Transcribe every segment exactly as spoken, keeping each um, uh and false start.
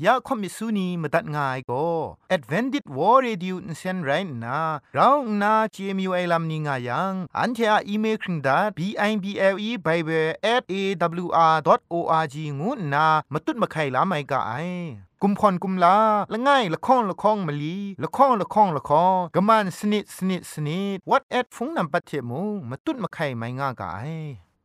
ยาคอมิสุนีมตัดง่ายก็ Advented War Radio นเซนไรนะเราหน้า จี เอ็ม ยู ไอ ลัมนิงายังอันเทอะอีเมลคิงดา บี ไอ บี แอล อี Bible แอท เอ ดับเบิลยู อาร์ ดอท โอ อาร์ จี งูนะมาตุ้ดมาไข่ลาไม่กะไอกุมพรกุมลาละง่ายละข้องละข้องมะลีละข้องละข้องละข้องกะมันสนิดสนิดสนิด What at ฟงนำปัจเจมูมาตุ้ดมาไข่ไม่ง่ากะไอ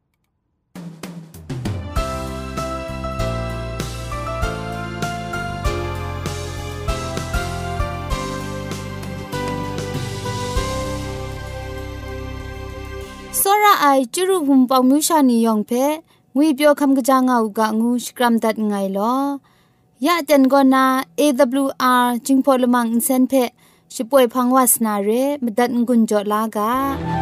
စောရအိုင်ကျရုဟုံပေါမြူရှာနီယောင်ဖဲငွေပြောခမ်ကကြငောက်ကငူစကရမ်ဒတ်ငိုင်လောยะเจนกอนา เอ ดับเบิลยู อาร์ จิงพอลมังอินเซนเพชิป่วยพังวาสนาเรมดัดงุนจอลากา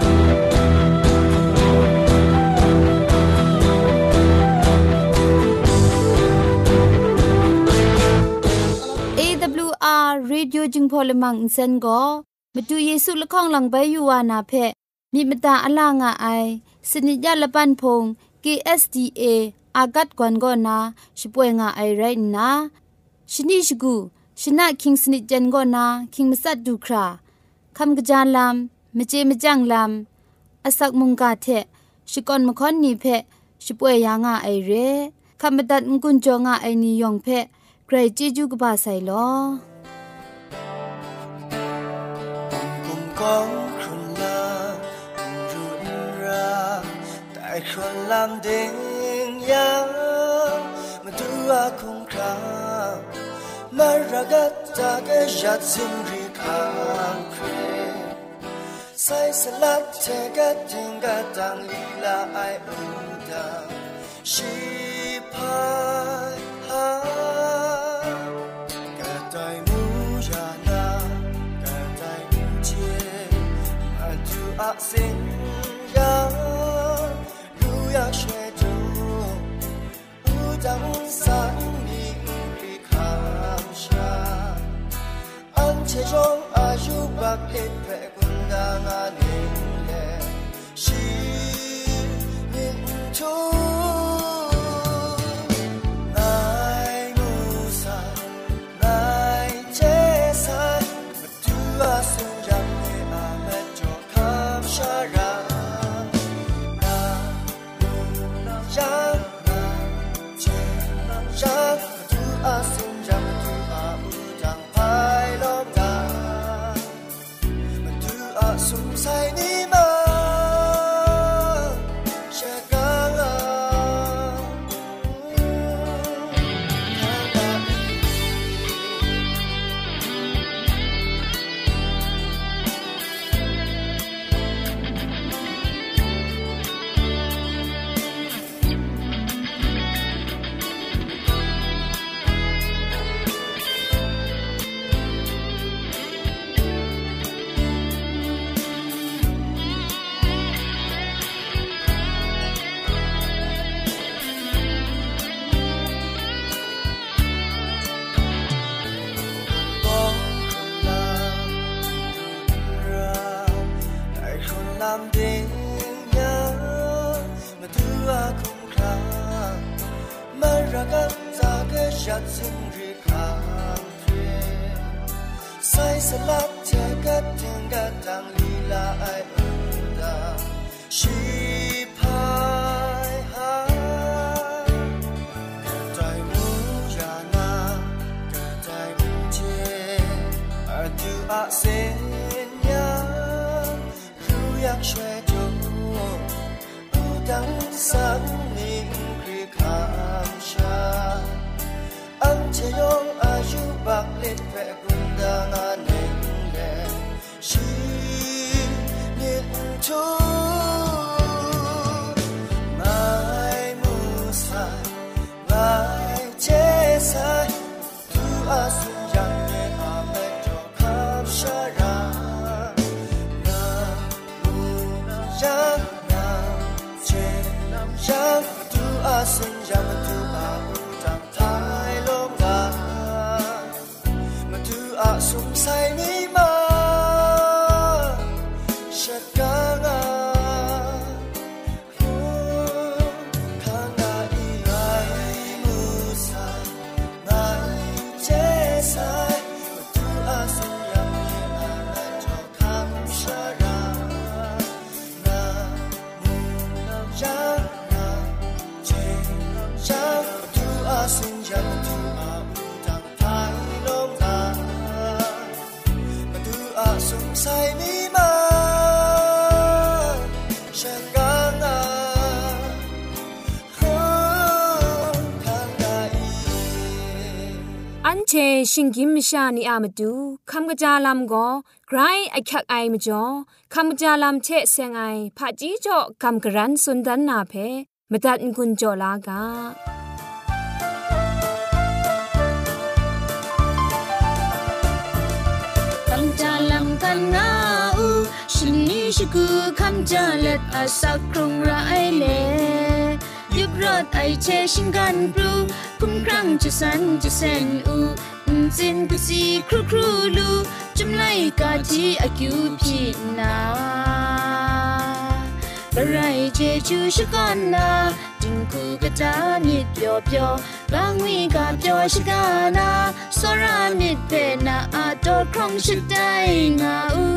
เอ ดับเบิลยู อาร์ Radio จิงพอลมังอินเซนก็มาดูเยซูละข้องหลังใบยูวานาเพมีมตาอลางาไอสนิยะละปันพง เค เอส ดี เอ อากัดกวนกอนาชิป่วยงาไอไรนะชนิชกูชนะคิงสนิจันกอนาคิงมัสัดดูคราคำกระจายลำมเจมจังลำอสักมุงกาเทชิกอนมคอนนีเพชิป่วยยางาไอเรคำบัดงกุนจงาไอนิยองเพใครจีจูกบาไซลอคนลำเด้งยังมาดูอาคงครามารักจากเอจัดสิ่งรีคางเพลใส่สลัดเทกัดถึงกัดดังลีลาไออุดาชีพายหากะไดมูยานา a sing ya lu ya she do u dang sa ni ri kham sha an che jong a yu ba ke pe kun da nga ni le shi min chu ยังทูอาอูจังไทยลงนามาดูอาสงสัยมีมาฉันกางอาอันเชชิงกิมชานีอามาดูคำกระจาลำก็ไกรไอคักไอมาจ่อคำกระจาลำเชเซงไอผาจีจ่อคำกระรันสุนดันนาเพมาตัดกุญจ่อลากาคำจาลำกันงาอูฉันนี้ชกูคำจาเล็ดอาสักครุงไรเล่ยุบรถไอเชชิงกันปลูคุ้มครั้งจะสันจะเซนอูจินกุซีครูครูลูจุมไลกาจีอากิวพีนาบะไรเจจูชกันนาจิงคูกะจามิดเปียวเปียวบางวีกาเปียวชกานาสรามิดเปนาอาโตครองชิดได้งาอู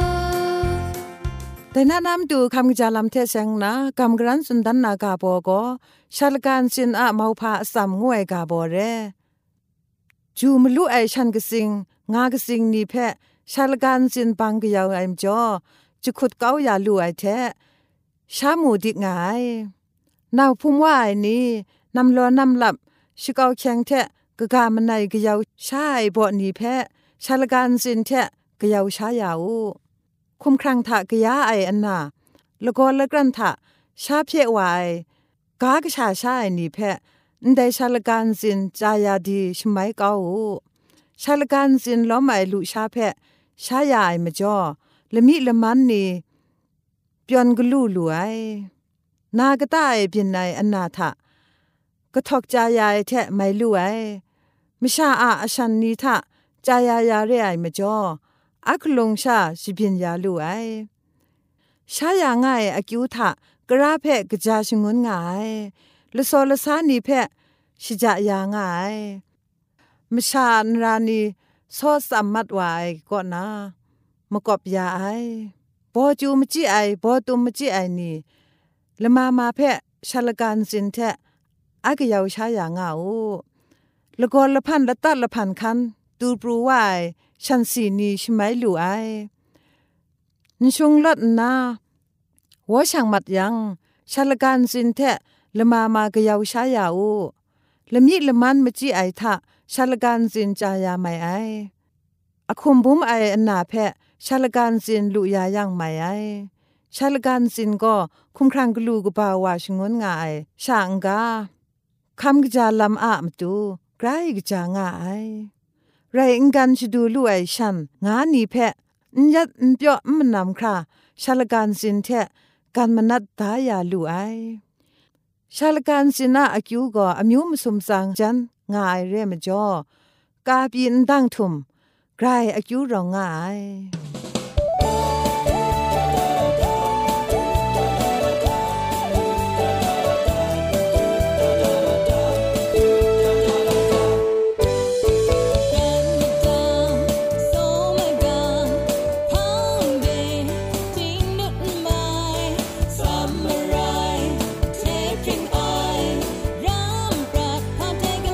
แต่น้านำดูคำกระจาลำเทเซงนะกำกรันสุนดันนากาโบก็ชาลการสินอะมาพาสัมงวยกาโบเรจูมลุไอชันกสิงงากสิงนี่เพะชาลการสินปังกยาวไอมจ่อจุขุดเก้าอย่าลุไอแท้ชาหมูดิกงายนาวพุ่มว่าไอนี่นำล้อนำหลับชิเกาแข็งแท้กะกามันในกยาวชาไอบ่นี่เพะชาลการสินแท้กยาวชายาวคุมครังทะกะยาไออันนาแล้วก็ละกันทะชาเพียวายกากะชาชาไอนี่เพะนได้ชาลการสินจายาดีชมัยเก้าชาลการสินล้อมไอลุชาเพะชายาไอมจ่อละมิละมันนี่เปียนกลูลวยนากะตาไอเปียนในอันนาทะกะทอกจายาไอแทะไม่ลุไอมิชาอาอชันนี้ทะจายายาเรไอมจ่ออักลงชาสิบินยาลุไอชายาง่ายอากิวทะกระเพะกะจาชงุนง่ายละโซละสานีเพะชิจายาง่ายมชานรานีโซสัมมัดวายก็นามกอบยาไอบ่จูมจิไอบ่ตุมจิไอนี่ละมามาเพะชาลการสินแทะอากะยาวชายางาอูละกอละพันละตัดละพันคันตูปรูวายฉันสีนี้ใช่ไหมลูไอนิชงลัดนาหัวช่างมัดยังชาลการสินแทะละมามากะยาวชายาอูละมีละมันมจิไอทะชาลการสินจายาไม่ไออคุมบุมไออันนาเพะชาลการสินลุยายังไม่ไอชาลการสินก็คุมครังกลูกบาวาชงนงายช่างกาคำกะจาลำอะมตูไกรกะจางาไอไรอิงกันชดูลุไอฉันงานีเพะนยัดนเปียมันนำคราชาลการสินแทะกันมนัดตายาลุไอชาลการสินะอากิวก็อมิวมสุมสังจันงายเรมจ่อกาปีนดังทุมไกรอากิวรองงาย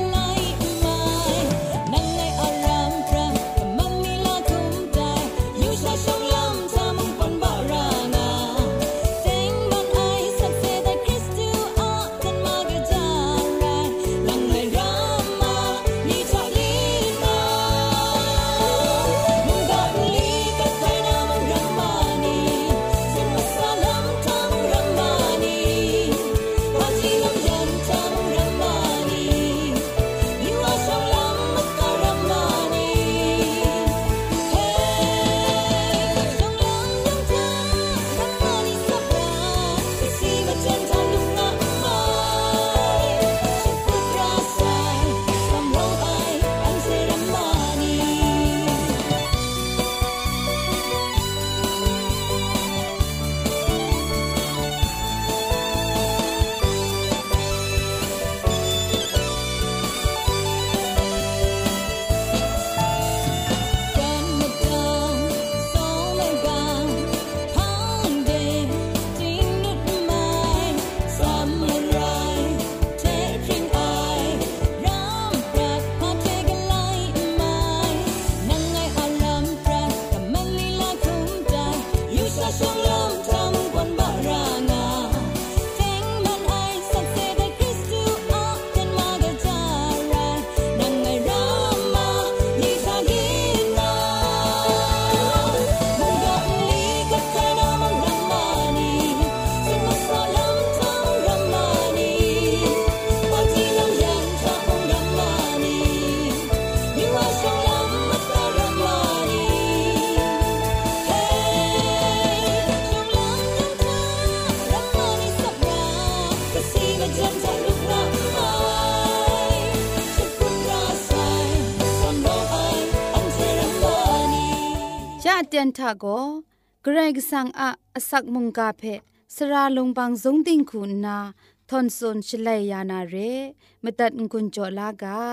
Hãy subscribe cho kênh Ghiền Mì Gõ để không bỏ lỡ เตียนทาโกเกรกสังอะสักมุงกาเพสราลงบางสงติงคุณนาทอนซนชเลยานาเรมตัดกุญจลากา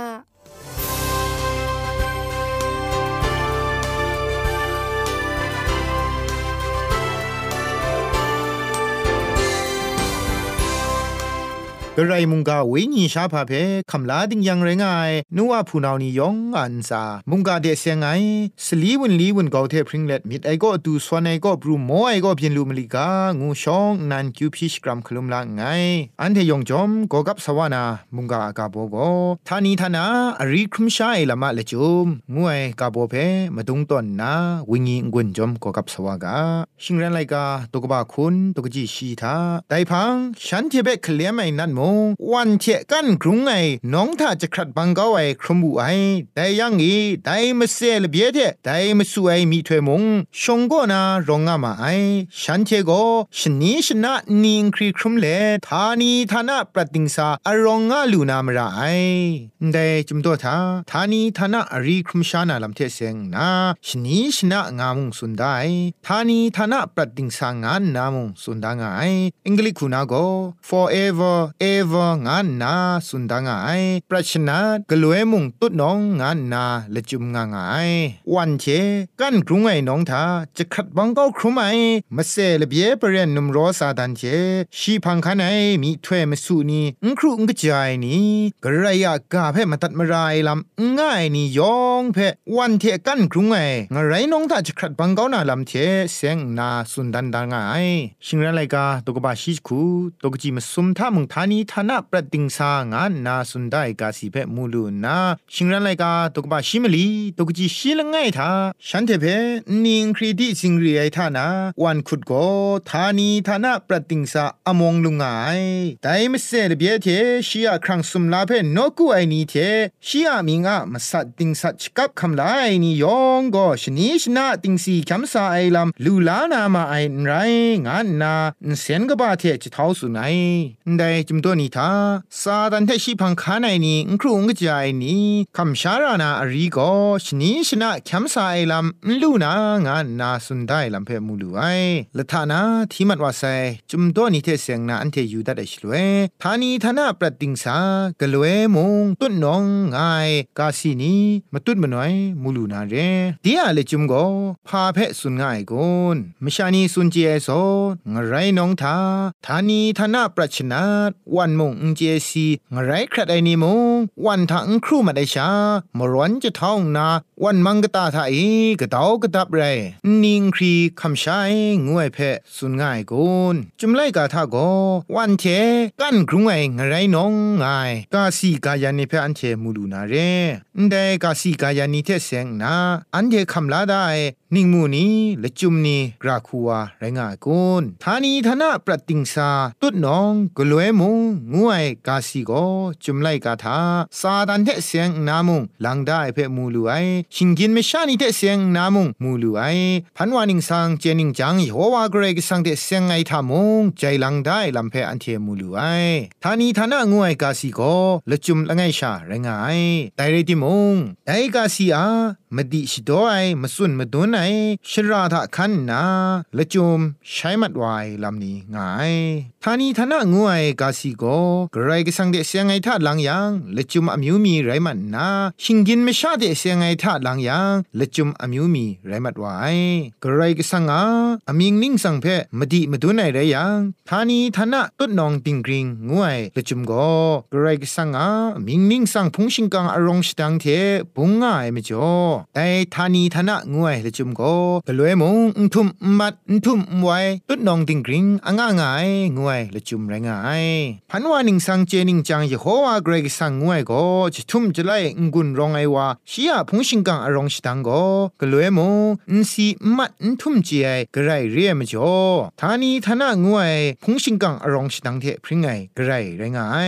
กระไรมุงกาเวญีชาพาเพคำลาดิงยังไรงายนัวผู้นานิยองอันซามุงกาเดเซงไงสลีวันลีวันเกาเทพริงเล็ดมิดไอก็ตูสวนไอก็บรูโมไอก็เพียนลูมลิกางูชองนันคิวพิชกรัมคลุมลางไงอันเทยองจอมก็กับสวานามุงกากาโบโกทานีทานาอริครุมชาไอละมาเลจุมงูไอกาโบเพมาดุงตอนนาวิญีงวนจอมก็กับสวากาชิงรันไลกาตกบาคุณตกจีชีทาไดพังฉันเทเบคเคลียมไอนันโมวันเชกันกรุงไงน้องถ้าจะขัดบังเกาไอครมูไอแต่ยังอีแต่ไม่เสลเบียเทแต่ไม่สวยมีถวยมงชงก็นารองงามาไอฉันเทโกชนีชนะนิงครีครุมเลทานีทานะปรติงสาอรองงาลูนามราไอแต่จุมตัวทาทานีทานะอรีครุมชานาลำเทเซงนาชนีชนะงามุงสุนได้ทานีทานะปรติงสางานนามุงสุนดางไออังกฤษคุณาโก forever everงานนาสุนดางไอปรัชนากลวยมุงตุดน้องงานนาละจุมงางไอวันเชกันกรุงไอน้องทาจะขัดบังเกาครุมไอมาเซลเบียเปรียนนุมรอซาดันเชชีพังคันไอมีถ้วยมาสูนีอุครุงกจายนี่กระไรยากาเพมาตัดมารายลำง่ายนี่ยองเพวันเทกันกรุงไองะไรน้องทาจะขัดบังเกานาลำเชเสียงนาสุนดันดางไอชิงรันไลกาตกบาชิคูตกจีมาสุมท่ามุงทานีทานะปรติงสางานนาสุนได้กาสีเพมูลูนาชิงรันไลกาตกบาชิมลีตกจีชิลงไงทาฉันเทเพนิงครีดิสิงรีไอทานาวันขุดโกทานีทานะปรติงสาอมงลุงไงแต่ไม่เสดเบียเทชียครั้งสุมลาเพนกูไอนีเทชียมิงะมาสัดติงสัดกับคำลาไอนียองก็ชนิชนะติงสีคำสาไอลำลูลานามาไอไรงานนาเซนกบาเทจะเท้าสุนัยได้จุมตัวนี้ทาซาดันเทชิพังคาไนนี้ครูงกจายนี้คำชารานาอริโกชนิชนะคำสาไอลำลูนางานนาสุนได้ลำเพมูลูไอละทานาที่มัดว่าไซจุมตัวนี้เทเสียงนาอันเทยูดัดไอชลเวทานีทานาปรติงสากลเวมงตุนน้องไงกาสีนีมาตุนมาหน่อยมูลูนาเรเดียเลจุมโกพาเพสุนง่ายกุนมชานีสุนเจโซงไรน้องทาทานีทานาปรชนาวันมงอุเจซีงไรครัดไอนีมงวันทางครูมาได้ชามร้อนจะท้องนาวันมังกตาทาอีกระเตากระตับไรนิงครีคำชายงวยเพสุนง่ายกุนจุมไลกาทาโกวันเทกันกรุงไองไรน้องไงกาสีกายานิเพอันเทมูลูนาเรแต่กาสีกายานิเทเสงนาอันเทคำลาได้นิงมูนีและจุมนีกราคัวไรงากุนทานีทนาปรติงสาตุดน้องกลวยมุงงวยกาสีโกจุมไลกาทาซาดันเทเสียงนามุงลังได้เพมูลูไอชิงกินไม่ชานิเทเสียงนามุงมูลูไอพันวานิงสังเจนิงจังโฮวาเกรกสังเทเสียงไอทามุงใจลังได้ลำเพอันเทมูลูไอทานีทนางวยกาสีโกและจุมละไงชาไรงายไดเรติมุงไดกาสีอามดิชโดไอมาสุนมาดุนไอชราทะคันนาละจุมใช้มัดไวลำนี้ง่ายทานีทนางวยกาสีโกกระไรก็สังเดเสียงไอทาลังยังละจุมอมิวมีไรมันนาชิงกินไม่ชาเดเสียงไอทาลังยังละจุมอมิวมีไรมัดไวกระไรก็สังอาอมิงนิ่งสังเพมดิมาดุนไอไรยังทานีทนะตุดนองติงกริงงวยละจุมโกกระไรก็สังอามิงนิ่งสังพงชิงกังอารมณ์สตังเทปุงง่ายไม่จ่อแต่ทานีทนะงวยละจุมโกกลวยมงอุทุมมัดอุทุมไวตุดนองติงกริงอ่างง่ายงวยละจุมไรงายพันวานิงสังเจนิงจังเยโฮวาเกรกสังงวยโกจะทุ่มจะไล่งุนรองไอวาชียพงชิงกังอารมณ์สตังโกกลวยมงอุนซีมัดอุทุมเจไอกระไรเรียมจ่อทานีทนะงวยพงชิงกังอารมณ์สตังเทพริงไงกระไรไรงาย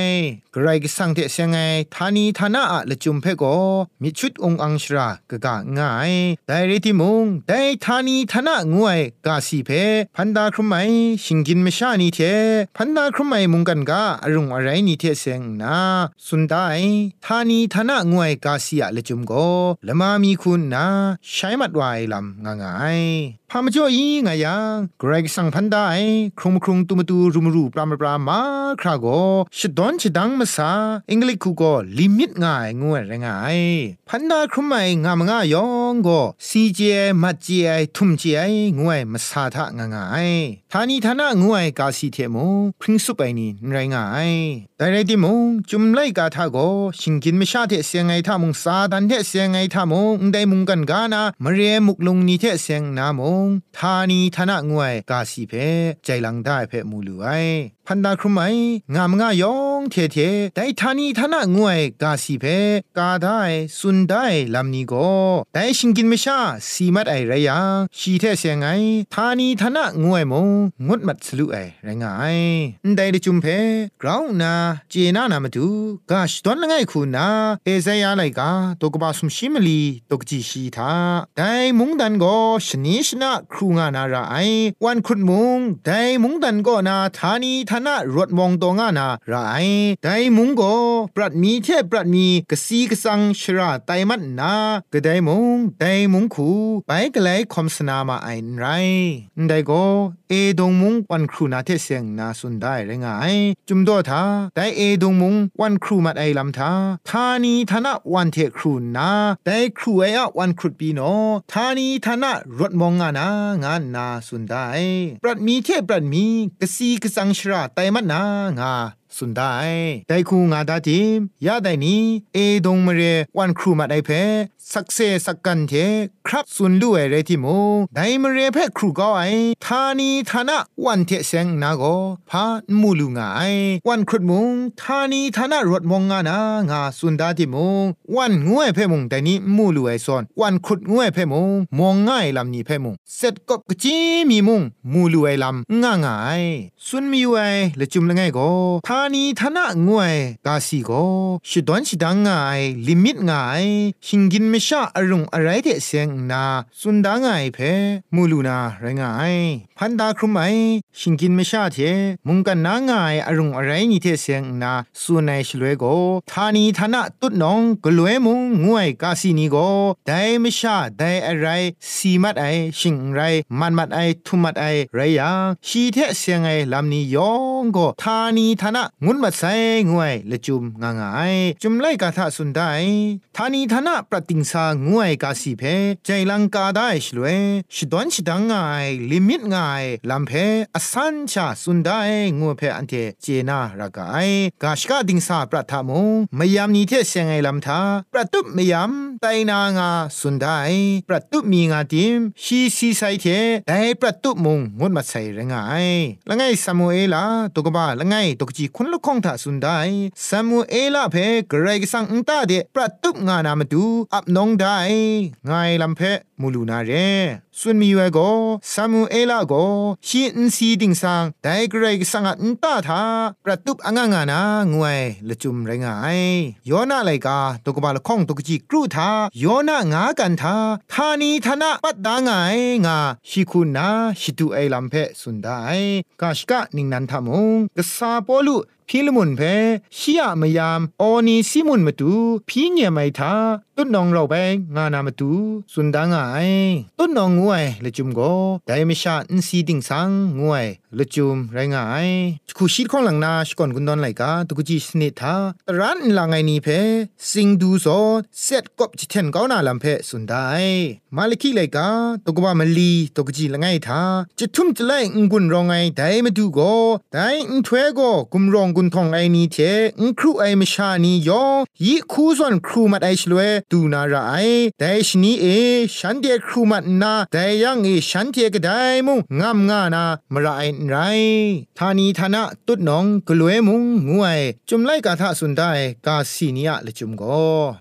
กระไรก็สังเทเสียงไงทานีทานะอะละจุมเพโกมิชุดองอังชรากะกะง่ายได้เรติมุงได้ทานีทานะงวยกาสีเพพันดาครุไมชิงกินมชานีเทพันดาครุไมมุงกันกาอรุงอะไรนีเทเสียงนาสุนได้ทานีทานะงวยกาสีอะละจุมโกละมามีคุณนาใช้มัดไว้ลำง่ายพามจ่ออีงายังเกรกสังพันได้ครุมครุงตุมตูรุมรูปรามปรามาคราโกชดอนชดังมาซาอังกฤษคูโกลิมิตง่ายงวยแรงง่ายพันดาครุมไมงามง่ายยองโกซีเจมัดเจไอทุ่มเจไองวยมาซาทะง่ายทานีทานะงวยกาสีเทมงพริ้งสุไปนี่แรงง่ายแต่ไรติมงจุมไลกาทาโกชิงกินไม่ชาเทเสียงไงทามงซาดันเทเสียงไงทามงได้มุงกันกานะมเรมุกลงนี่เทเสียงนามงทานีทานะงวยกาสีเพใจลังได้เพมูลูไอพันดาครุไมงามง่ายยองเทเทได้ทานีทานะงวยกาสีเพกาได้สุนได้ลำนี้โกได้ชิงกินไม่ชาสีมัดไอไรยังชีเทเสียงไงทานีทานะงวยมงงดมัดสลุไอไรงายได้ได้จุมเพกราวนาเจนานามาดูกาชดอนละไงคุณนาเอเซยาไลกาตกบาสุมชิมลีตกจีชีทาได้มุงดันโกชนิชนะครูงานาราไอวันคุดมุงได้มุงดันโกนาทานีทานะรถมองตงานาราไอได้มุงโกปรัดมีเทปรัดมีกสีกสังชราไตมันนากระไดมุงได้มุงคูไปกะไลคอมสนามาไอไรได้โกเอดงมุงวันครูนาเทเสียงนาสุนได้ไรงายจุมโดทาได้เอดงมุงวันครูมัดไอลำทาทานีทานะวันเทครูนาได้ครูไออะวันครุดปีโนทานีทานะรถมองงานางานนาสุนได้ปรัดมีเทปรัดมีกสีกสังชราไตมันนางาสุนได้ได้คูงาดาจิมยาได้นี้เอดงมเรวันครูมาได้เพสักเซสักกันเทครับสุนด้วยเรทิโมได้มเรเพครูก็ไอทานีทานะวันเทเซงนาโกพามูลุงไอวันครุดมุงทานีทานะรถมองงานางาสุนดาติโมวันงวยเพมุงแต่นี้มูลุไอซอนวันครุดงวยเพมุงมองง่ายลำนี้เพมุงเสร็จกบกจีมีมุงมูลุไอลำง่างไอสุนมีไวละจุมละไงโกทานีทานะงวยกาสีโกชิดอนชิดังง่ายลิมิตง่ายชิงกินไม่ชาอรุงอะไรเดเสียงนาสุนดางายเพมูลูนาไรงายพันดาครุไมชิงกินไม่ชาเทมุงกันนางายอรุงอะไรนี่เทเสียงนาสุนัยชลวยโกทานีทานะตุดนองกลวยมุงงวยกาสีนีโกได้ไม่ชาได้อะไรสีมัดไอชิงไรมันมัดไอทุมัดไอไรยังชีเทเสียงไอลำนี้ยองโกทานีทานะงุนมัดไซงวยละจุมงางายจุมไลกาทะสุนได้ทานีทานะปฏิงสางวยกาสีเพใจลังกาได้ชลวยชิดอนชิดังง่ายลิมิตง่ายลำเพอสันชาสุนได้งวยเพอันเทเจนารากายกาชกาดิงสาปรัทามงมยามนี้เทเสียงไอลำทาปรัตุมยามไตนางาสุนได้ปรัตุมีงาดิมชีซีไซเทได้ปรัตุมงงดมาใส่ไรงายละไงซามูเอลาตกบ้าละไงตกจีคุณลูกของทาสุนได้ซามูเอลาเพเกรกสังอุตาเดปรัตุงานามาดูอับนองได้ง่ายลำเพมูลูนาเรส่วนมีเวโกซามูเอลาโกชีอินซีดิงสังได้เกรกสังอุตาทาปรัตุอ่างงานางวยละจุมไรงายยอนาไลกาตกบาลของตกจีกรูทายอนางากันทาทานีทนะปัดดางายงาชิคุณนาชิตุไอลำเพสุนได้กาชกะนิงนันทามงกษาปอลุพิลมุนเพชิยามยามออนีซิมุนมาตูพี่เงียไม่ทาตุ้นนองเราไปงานามาตูสุนดางายตุ้นนองงวยละจุมโกไดมิชาอินซีดิงสังงวยละจุมไรงายคุชิดของหลังนาชก่อนกุนดอนไลกาตุกุจิสนิทาตรันลางไงนี้เพสิงดูโซเซตกบจิเทนก้าวนาลำเพสุนได้มาลิคิไลกาตุกบามลีตุกุจิละไงทาจิทุ่มจะไลงกุนรองไงไดมาดูโกไดอินทเวโกกุมรองกุนทองไอนี้เทอินครูไอมชานียอยิคูส่วนครูมัดไอชลเวดูนาราไอแต่ชนีเอฉันเดียครูมัดนาแต่ยังเอฉันเทียก็ได้มุงงามงานามราไอไรทานีทานะตุดน้องกลวยมุงงวยจุมไลกาทะสุนได้กาสีนียะละจุมโก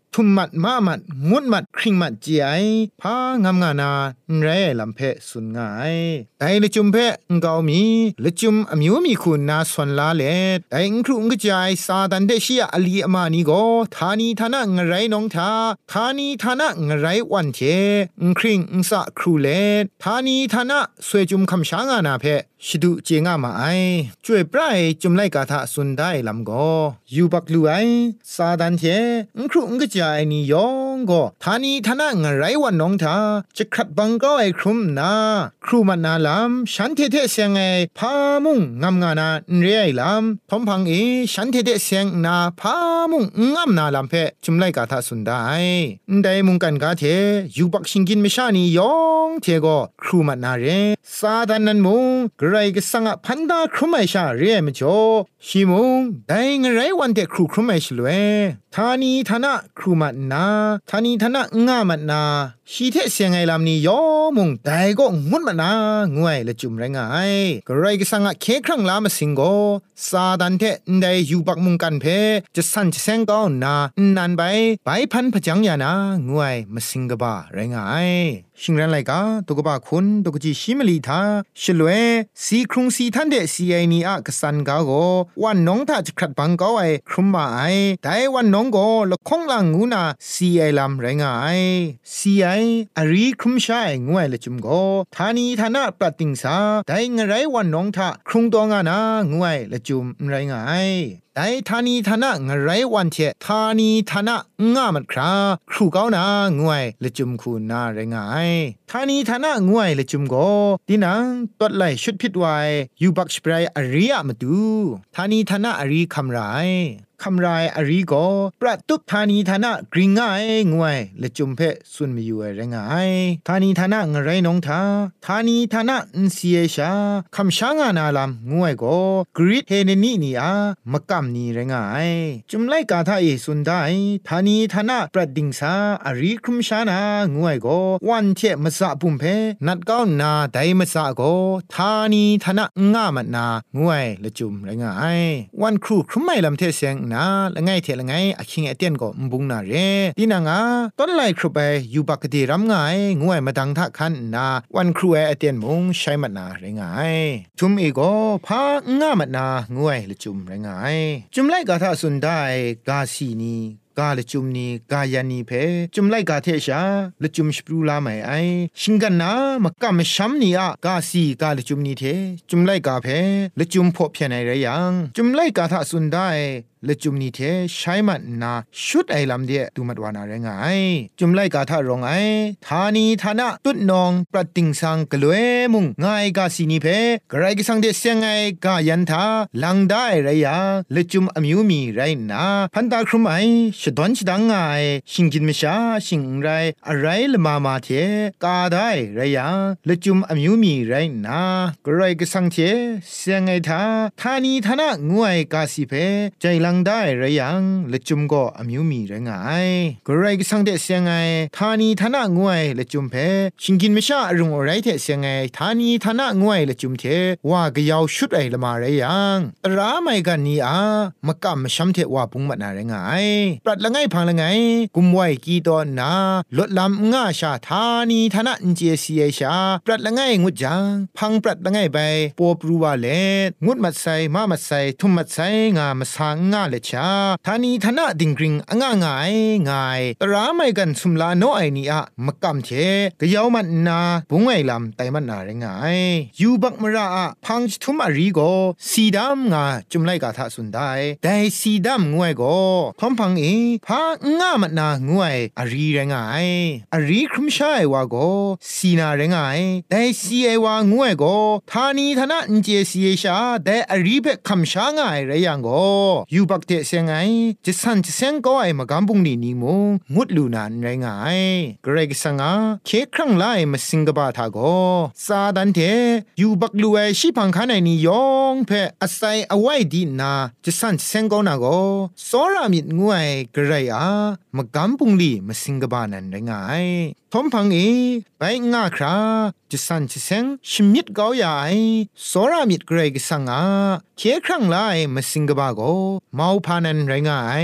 ทุมมัดมามัดงุดมัดคริงมัดจีไอพางามงานาเรลำเพสุนง่ายไอละจุมเพงามีละจุมอมิวมีคุณนาสวนลาเลไอครุงกจายซาดันเดชิยาอลีอมานีโกทานีทานะงไรน้องทาทานีทานะงไรวันเทคริงอุสะครูเลทานีทานะสวยจุมคำช้างานาเพชิดุเจงามาไอช่วยปรายจุมไลกาทะสุนได้ลำโกยูบักลูไอซาดันเทครุงกจายนียองโกทานีทานะงไรวันน้องทาจะขัดบังก็ไอครุมนาครูมันนาลำฉันเทเทเสียงไอพามุงงามงานาเรียลำทอมพังเอฉันเทเทเสียงนาพามุงงามนาลำเพจุมไลกาทะสุนได้ได้มุงกันกาเทยูบักชิงกินไม่ชานียองเทโกครูมันนาเรซาดันนันมุงไกรก็สังะพันดาครุมไอชาเรียมจ่อชิมุงได้งไรวันเทครูครุมไอชลเวทานีทานะครูมันนาทานีทานะงามันนาชีเทเสียงไอลำนี้ยอมุงแต่ก็งุดมันนางวยละจุมไรงายก็ไรก็สังะเคครั้งลามาสิงโกซาดันเทได้อยู่ปักมุงกันเพจะสั่นจะแสงก้าวนานันไปไปพันพจังยานางวยมาสิงกบ้าไรงายชิงรันไลกาตุกบ้าคุณตุกจีชิมลีทาชลเวสีครุงสีทันเดสีไอนีอะกสันกาโกวันน้องถ้าจะขัดบังก้าวไอครุมมาไอแต่วันน้องโกละคงลังงูนาสีไอลำไรงายสีไออารีครุมชายงวยละจุมโกทานีทานะปรัดติงสาได้งไรวันน้องทาครุงตองานางวยละจุมไรงายไอ้ทานีทานะงไรวันเททานีทานะงามันคราครูเก้านางวยละจุมคูนาไรงายทานีทานะงวยละจุมโกดินังตดไหลชุดพิดไวยูบักสเปรย์อริยมาดูทานีทานะอรีคำไรคำรายอริโกประตุบทานีทานะกริงง่ายงวยละจุมเพสุนมีอยู่ไรงายทานีทานะงไรน้องทาทานีทานะอินเสียชาคำช้างานาลำงวยโกกริดเฮนนี่นี่อามะกัมนี่ไรงายจุมไลกาทาเอสุนได้ทานีทานะประดิงสาอริครุมชานางวยโกวันเทมะสะปุมเพนัดก้าวนาไดมะสะโกทานีทานะงามันนางวยละจุมไรงายวันครูครุมไม่ลำเทเสียงนาละไงเทละไงอะคิงเอเตียนก็มบุงนาเรดินางาต้นไลครูไปอยู่บักดีรำไงงวยมาดังทะคันนาวันครูเอเตียนมุงใช้มันนาเรงไงจุมเอโกพางามันนางวยละจุมเรงไงจุมไลกาทะสุนได้กาสีนีกาละจุมนีกายานีเพจุมไลกาเทชาละจุมสปรูลาไม่ไอชิงกันนามะกะมะชัมนีอะกาสีกาละจุมนีเทจุมไลกาเพละจุมพอเพียนไอระยังจุมไลกาทะสุนได้ละจุมนีเทใช้มันนาชุดไอลำเดียดูมัดวานาเรงไงจุมไลกาทะรองไอทานีทานะตุดนองปรัดติงสังกลวยมุงง่ายกาสีนีเพกไรกิสังเดเสียงไงกายันทาลังได้ระยะละจุมอมิวมีไรนาพันตาครุมไอชดอนชดังไงชิงจินมชาชิงไรอะไรละมามาเทกาได้ระยะละจุมอมิวมีไรนากไรกิสังเทเสียงไงทาทานีทานะงวยกาสีเพใจลังได้ระยังละจุมก็อมิวมีไรงายกไรก็สังเดเสียงไงทานีทานะงวยละจุมเพชิงกินไม่ชารุงอะไรเทเสียงไงทานีทานะงวยละจุมเทว่ากะยาวชุดไอละมาไรยังตราไม่กันนี้อ่ะมะกะมะช้ำเทว่าปุงมัดนาไรงายปรัดละไงพังละไงกุมไว้กีตอนนาลดลำง่าชาทานีทานะอินเจซีเอชาปรัดละไงงุดจังพังปรัดละไงไปปัวปรูวาเลงุดมัดใส่มามัดใส่ทุ่มมัดใส่งามาสางงาเลชาทานีทานะดิงกริงอ่างง่ายง่ายตราไม่กันสุมลาโนไอนี่อะมะกำเทกะยาวมันนาบุงไอลำไตมันนาไรงายยูบักมระอะพังทุมอารีโกสีดำงาจุมไลกาทะสุนได้แต่สีดำงวยโกพร้อมพังเอพางามันนางวยอารีไรงายอารีครุมชายวาโกสีนาไรงายแต่สีไอวางวยโกทานีทานะอินเจสีเอชาแต่อารีเบคำชางายไรยังโกยูบักเตเซงไงจะสันจะเซงก็ไอมากำบุงนี่นิมงงุดลูนานไรงายเกรกสังอาเคครั้งไลมาสิงกบาทาโกซาดันเทยูบักลูไอชิพังคันไอนี่ยองเพออาศัยเอาไว้ดีนาจะสันจะเซงก็นาโกสอรามิดงวยเกรยอามากำบุงลีมาสิงกบานันไรงายทอมพังเอไปง่าคราจะสันจะเซงชิมิดเกาใหญ่สอรามิดเกรกสังอาเคครั้งไลมาสิงกบาโกเมาพานันไรงาย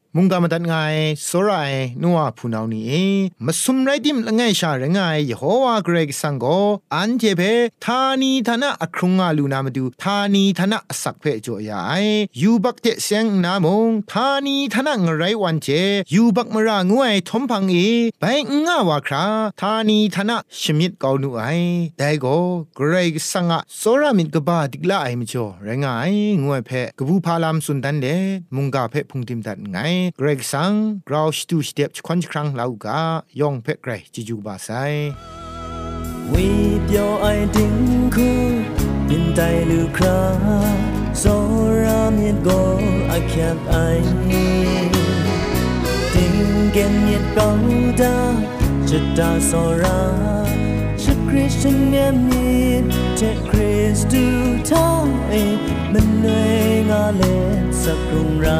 มุงกามาตัดไงสรายนัวพูนาวนี่เอมาสุมไรดิมละไงชาเรงไงยโฮวาเกรกสังโกอันเจเพทานีทนะอครุงงาลูนามาดูทานีทนะสักเพจ่อยาไอยูบักเจเซงนามงทานีทนะงไรวันเจยูบักมรางวยทอมพังเอไปงาวาคราทานีทนะชมิดกาวนูไอแต่โกเกรกสังอะสรามิดกบาดิกลาไอมจ่อเรงไงงวยเพกบูพาลามสุนดันเดมุงกาเพพุงติมตัดไงเกรกสังกราวสตูสเตปควันครั้งลาวกายองเพกเกรจิจูบาไซวิบยอไอดิงคูดินไตลูคราโซรามีดโกอาแคบไอดิงเกนมีดเกาดาจะดาโซราจะคริสเตียนเนียมีดจะคริสตูท้องเอมันเนยงาเลสักรุงรา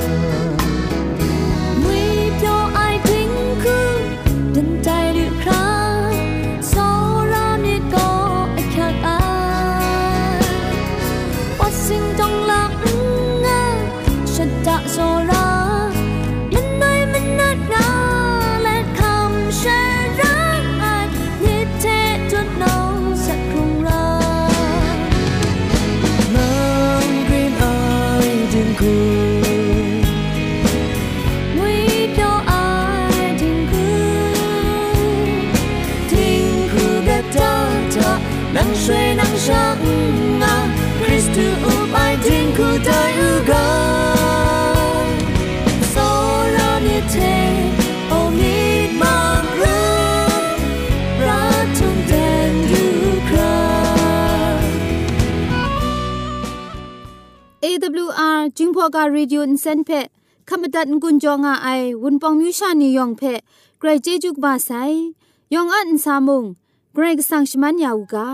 เอ ดับเบิลยู อาร์ จิงพอการีดิโออินเซนเพขมตัดกุญจงอาไอวุนปองมิวชานียองเพไกรเจจุกบาไซยองอันซามุงไกรกสังชมันยาวกา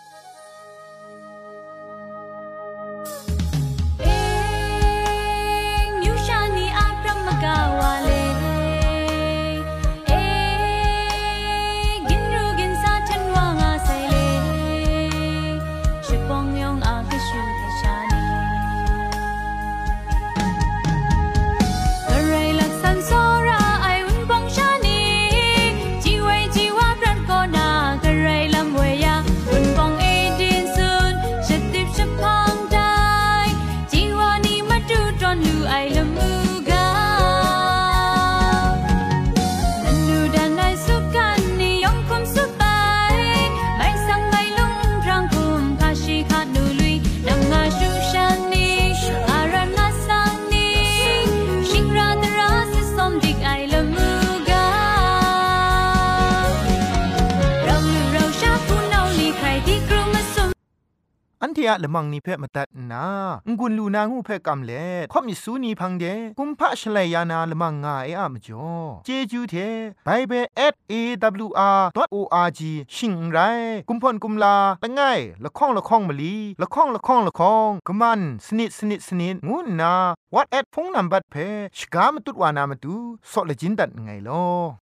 อันเทียละมังนิเพ่มาตัดนางุนลูนางูเพ่กำเล่ข่อมิสูนีพังเดกุมพะชลัยยานาละมังงาเออะมจ่อเจจูเทไบเบิล แอท เอ ดับเบิลยู อาร์ ดอท โอ อาร์ จี ชิงไรกุมพ่นกุมลาละไงละข้องละข้องมะลีละข้องละข้องละข้องกะมันสนิดสนิดสนิดงูนาวัดแอดพงนัมบัดเพ่ชกามตุดวานามตุซอเลจินดัดไงลอ